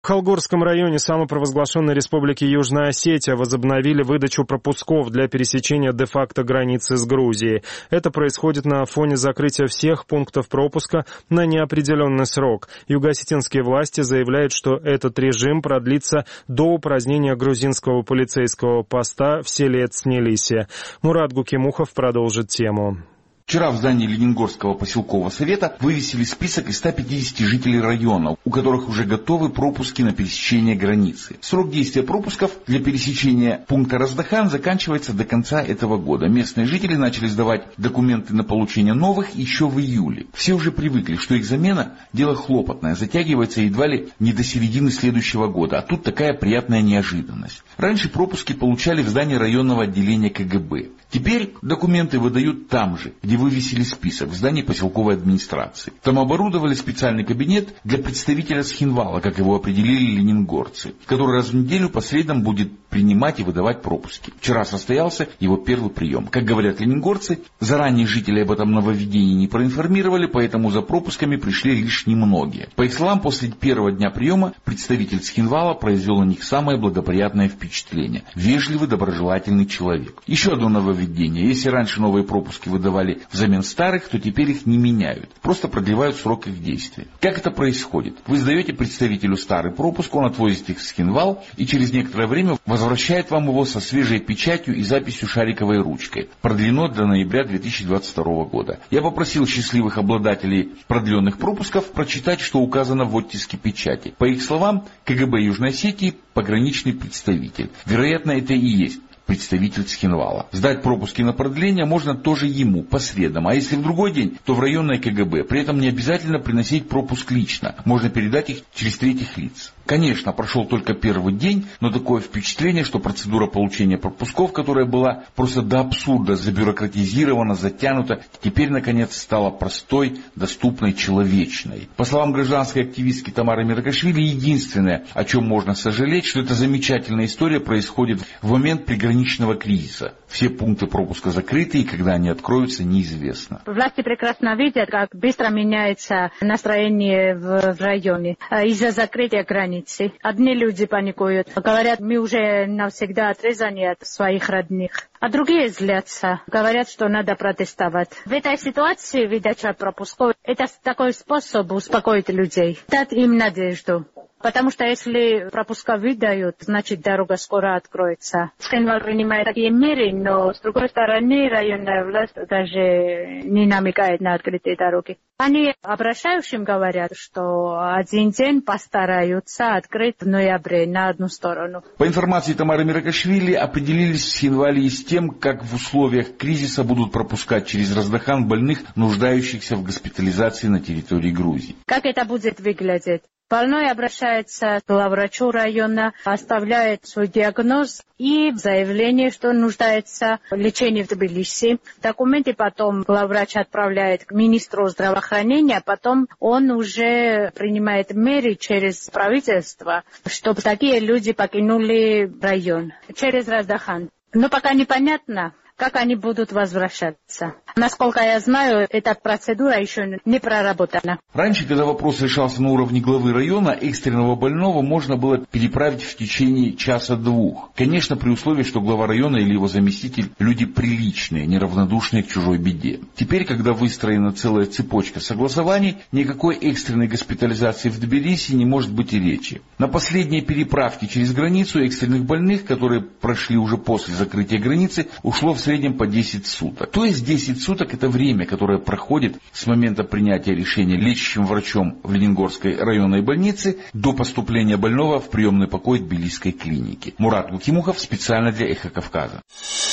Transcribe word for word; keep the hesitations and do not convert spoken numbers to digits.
В Холгорском районе самопровозглашенной Республики Южная Осетия возобновили выдачу пропусков для пересечения де-факто границы с Грузией. Это происходит на фоне закрытия всех пунктов пропуска на неопределенный срок. Юго-осетинские власти заявляют, что этот режим продлится до упразднения грузинского полицейского поста в селе Цнелисе. Мурат Гукимухов продолжит тему. Вчера в здании Лениногорского поселкового совета вывесили список из ста пятидесяти жителей района, у которых уже готовы пропуски на пересечение границы. Срок действия пропусков для пересечения пункта Раздахан заканчивается до конца этого года. Местные жители начали сдавать документы на получение новых еще в июле. Все уже привыкли, что их замена – дело хлопотное, затягивается едва ли не до середины следующего года, а тут такая приятная неожиданность. Раньше пропуски получали в здании районного отделения ка гэ бэ. Теперь документы выдают там же, где вывесили список, в здании поселковой администрации. Там оборудовали специальный кабинет для представителя Схинвала, как его определили ленингорцы, который раз в неделю по средам будет принимать и выдавать пропуски. Вчера состоялся его первый прием. Как говорят ленингорцы, заранее жители об этом нововведении не проинформировали, поэтому за пропусками пришли лишь немногие. По их словам, после первого дня приема представитель Схинвала произвел на них самое благоприятное впечатление. Вежливый, доброжелательный человек. Еще одно нововведение. Если раньше новые пропуски выдавали взамен старых, то теперь их не меняют. Просто продлевают срок их действия. Как это происходит? Вы сдаете представителю старый пропуск, он отвозит их в Схинвал и через некоторое время возвращает вам его со свежей печатью и записью шариковой ручкой. Продлено до ноября две тысячи двадцать второго года. Я попросил счастливых обладателей продленных пропусков прочитать, что указано в оттиске печати. По их словам, ка гэ бэ Южной Осетии пограничный представитель. Вероятно, это и есть представитель Схинвала. Сдать пропуски на продление можно тоже ему, по средам, а если в другой день, то в районное ка гэ бэ. При этом не обязательно приносить пропуск лично, можно передать их через третьих лиц. Конечно, прошел только первый день, но такое впечатление, что процедура получения пропусков, которая была просто до абсурда забюрократизирована, затянута, теперь наконец стала простой, доступной, человечной. По словам гражданской активистки Тамары Миракашвили, единственное, о чем можно сожалеть, что эта замечательная история происходит в момент приграничного кризиса. Все пункты пропуска закрыты, и когда они откроются, неизвестно. Власти прекрасно видят, как быстро меняется настроение в, в районе из-за закрытия границ. Одни люди паникуют, говорят, мы уже навсегда отрезаны от своих родных. А другие злятся, говорят, что надо протестовать. В этой ситуации выдача пропусков – это такой способ успокоить людей, дать им надежду. Потому что если пропуска выдают, значит дорога скоро откроется. Схинвал принимает такие меры, но с другой стороны районная власть даже не намекает на открытые дороги. Они обращающим говорят, что один день постараются открыть в ноябре на одну сторону. По информации Тамары Миракашвили, определились в Схинвале и с тем, как в условиях кризиса будут пропускать через Раздахан больных, нуждающихся в госпитализации на территории Грузии. Как это будет выглядеть? Больной обращается к главврачу района, оставляет свой диагноз и заявление, что нуждается в лечении в Тбилиси. Документы потом главврач отправляет к министру здравоохранения, потом он уже принимает меры через правительство, чтобы такие люди покинули район через Раздахан. Но пока непонятно, как они будут возвращаться. Насколько я знаю, эта процедура еще не проработана. Раньше, когда вопрос решался на уровне главы района, экстренного больного можно было переправить в течение часа-двух. Конечно, при условии, что глава района или его заместитель – люди приличные, неравнодушные к чужой беде. Теперь, когда выстроена целая цепочка согласований, никакой экстренной госпитализации в Тбилиси не может быть и речи. На последние переправки через границу экстренных больных, которые прошли уже после закрытия границы, ушло в среднем по десять суток. То есть десять суток – это время, которое проходит с момента принятия решения лечащим врачом в Ленингорской районной больнице до поступления больного в приемный покой Тбилисской клиники. Мурат Гукимухов специально для Эхо Кавказа.